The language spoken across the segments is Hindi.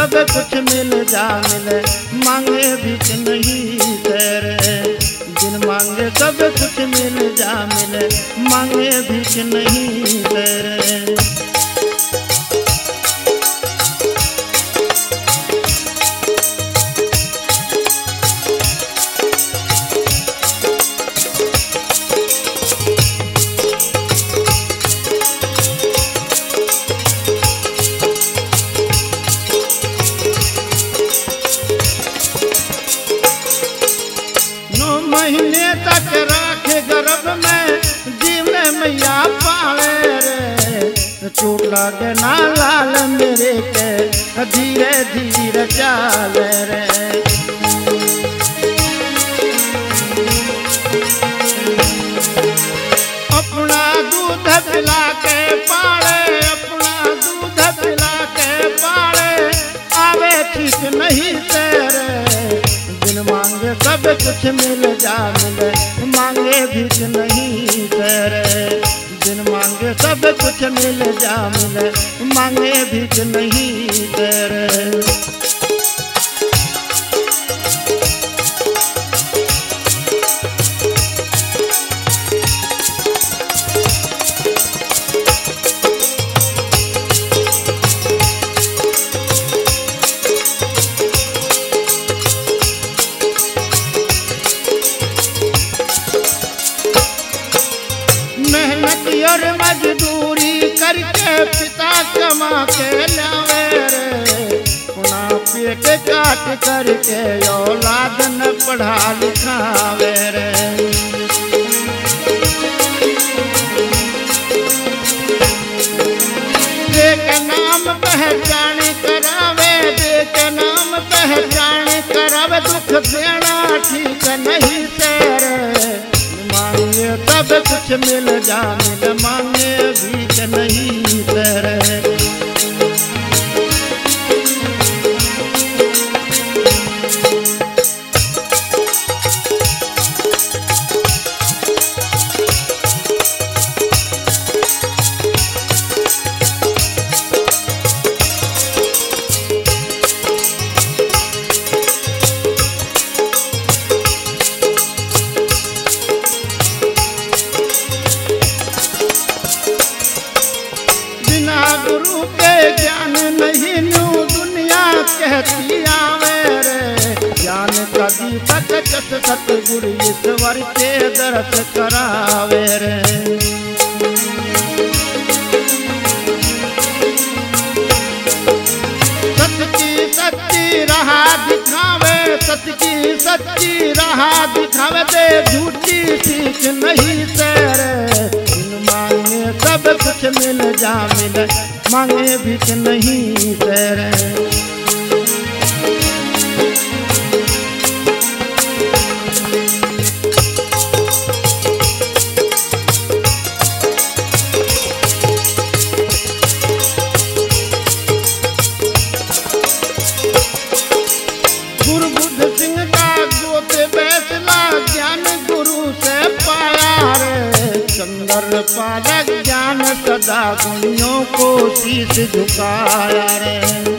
सब कुछ मिल जा मिले, मांगे भीख नहीं तेरे। बिन मांगे सब कुछ मिल जा मिले, मांगे भीख नहीं तेरे। महीने तक राखे गर्भ में, जीवने मैया पाले रे। चोट लागे ना लाल मेरे के, धीरे धीरे चाले रे। अपना दूध पिला के पाले, अपना दूध पिला के पाले, आवे ठीक नहीं तेरे। बिन मांगे सब कुछ मिल जा मिले, मांगे भीख नहीं तेरे। बिन मांगे सब कुछ मिल जा मिले, मांगे भीख नहीं तेरे। और मजदूरी करके पिता कमा के लावे रे। पुना पेट काट करके औलाद न पढ़ा लिखावे रे। देख नाम पहचान करावे, देख नाम पहचान करावे, दुख देना ठीक नहीं तेरे। मांगे सब कुछ मिल जा मिल, मांगे भीख नहीं तेरे। गुरु के ज्ञान नहीं न्यू दुनिया कहती आवे रे। ज्ञान का दीपक जस सतगुरु ईश्वर के दर्श करावे रे। सच की सच्ची राह दिखावे, सच की सच्ची राह दिखावे, दे झूठी सीख नहीं तेरे। मांगे सब कुछ मिल जा मिले, मांगे भीख नहीं तेरे। गुरु बुद्ध सिंह का गोत बैसला, ज्ञान गुरु से पाया रे। चंद्र पालक ज्ञान सदा गुणियों को शीश झुकाया रे।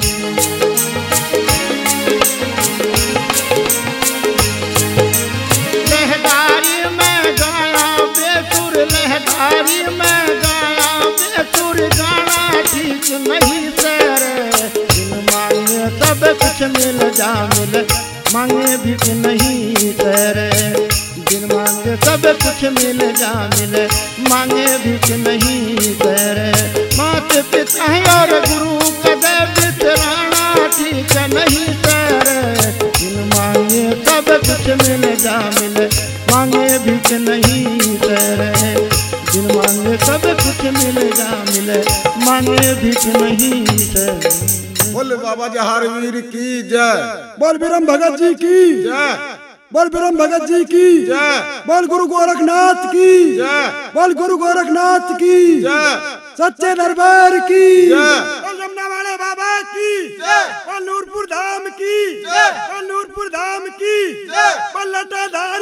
लहदारी में गाया बेसुर, लहदारी में गाया बेसुर, गाना ठीक नहीं तेरे। बिन मांगे सब कुछ मिल जा मिले, मांगे भीख नहीं तेरे। बिन मांगे सब कुछ मिल जा मिले, मांगे भीख नहीं तेरे। माता पिता और गुरु कदे बिसराना ठीक नहीं तेरे। बिन मांगे सब कुछ मिल जा मिले, मांगे भीख नहीं तेरे। बिन मांगे सब कुछ मिल जा मिले, मांगे भीख नहीं तेरे। बोल बाबा जहार वीर की जय, बोल बीरम भगत जी की जय, बोल ब्रह्म भगत जी की जय, बोल गुरु गोरखनाथ की जय, बोल गुरु गोरखनाथ की जय, सच्चे दरबार की जय, बोल रमना वाले बाबा की जय, बोल नूरपुर धाम की जय, बोल नूरपुर धाम की जय, बोल लटा धाम